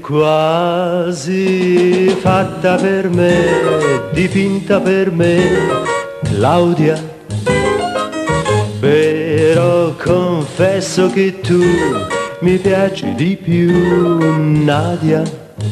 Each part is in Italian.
quasi fatta per me, dipinta per me, Claudia. Però confesso che tu mi piaci di più, Nadia.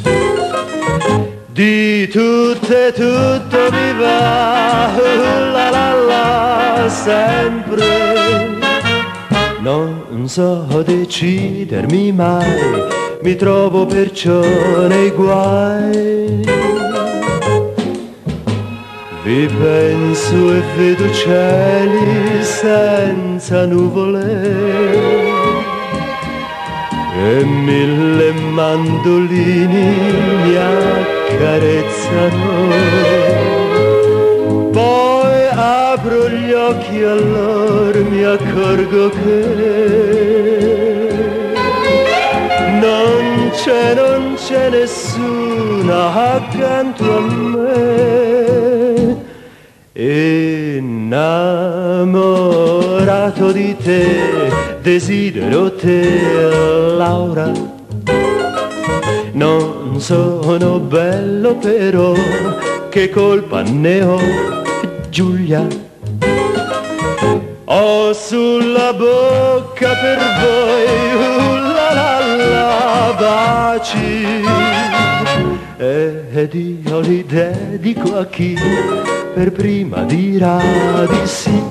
Di tutte tutto mi va, la la la, sempre. Non so decidermi mai, mi trovo perciò nei guai. Vi penso e vedo cieli senza nuvole e mille mandolini mi accarezzano. Poi apro gli occhi e allora mi accorgo che non c'è nessuna accanto a me. Innamorato di te, desidero te, Laura. Non sono bello però, che colpa ne ho, Giulia. Ho sulla bocca per voi, la la la, baci. Ed io li dedico a chi per prima dirà di sì.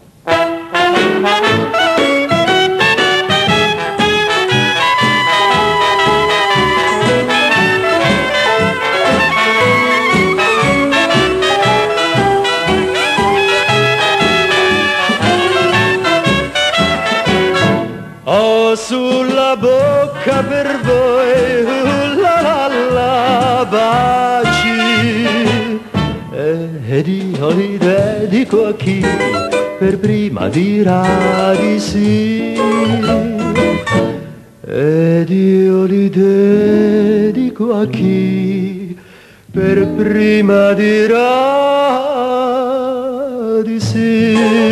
Ho sulla bocca per voi, la la la, baci. Ed io li dedico a chi per prima dirà di sì. Ed io li dedico a chi per prima dirà di sì.